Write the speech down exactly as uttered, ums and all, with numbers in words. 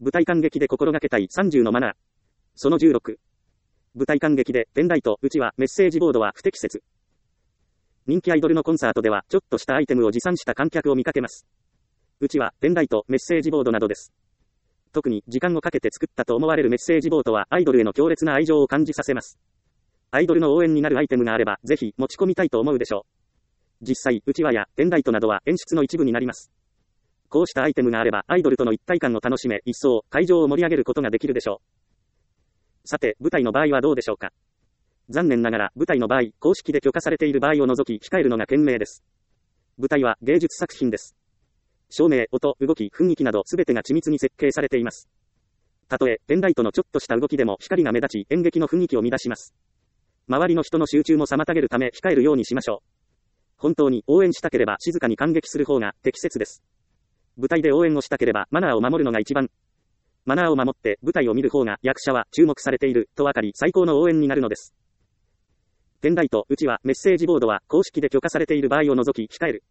舞台観劇で心がけたいさんじゅうのマナー。そのじゅうろく。舞台観劇で、ペンライト、うちはメッセージボードは不適切。人気アイドルのコンサートでは、ちょっとしたアイテムを持参した観客を見かけます。うちは、ペンライト、メッセージボードなどです。特に、時間をかけて作ったと思われるメッセージボードは、アイドルへの強烈な愛情を感じさせます。アイドルの応援になるアイテムがあれば、ぜひ、持ち込みたいと思うでしょう。実際、うちわや、ペンライトなどは演出の一部になります。こうしたアイテムがあれば、アイドルとの一体感を楽しめ、一層、会場を盛り上げることができるでしょう。さて、舞台の場合はどうでしょうか。残念ながら、舞台の場合、公式で許可されている場合を除き、控えるのが賢明です。舞台は芸術作品です。照明、音、動き、雰囲気など、すべてが緻密に設計されています。たとえ、ペンライトのちょっとした動きでも、光が目立ち、演劇の雰囲気を乱します。周りの人の集中も妨げるため、控えるようにしましょう。本当に、応援したければ、静かに観劇する方が、適切です。舞台で応援をしたければ、マナーを守るのが一番。マナーを守って、舞台を見る方が、役者は、注目されている、と分かり、最高の応援になるのです。ペンライト、うちは、メッセージボードは、公式で許可されている場合を除き、控える。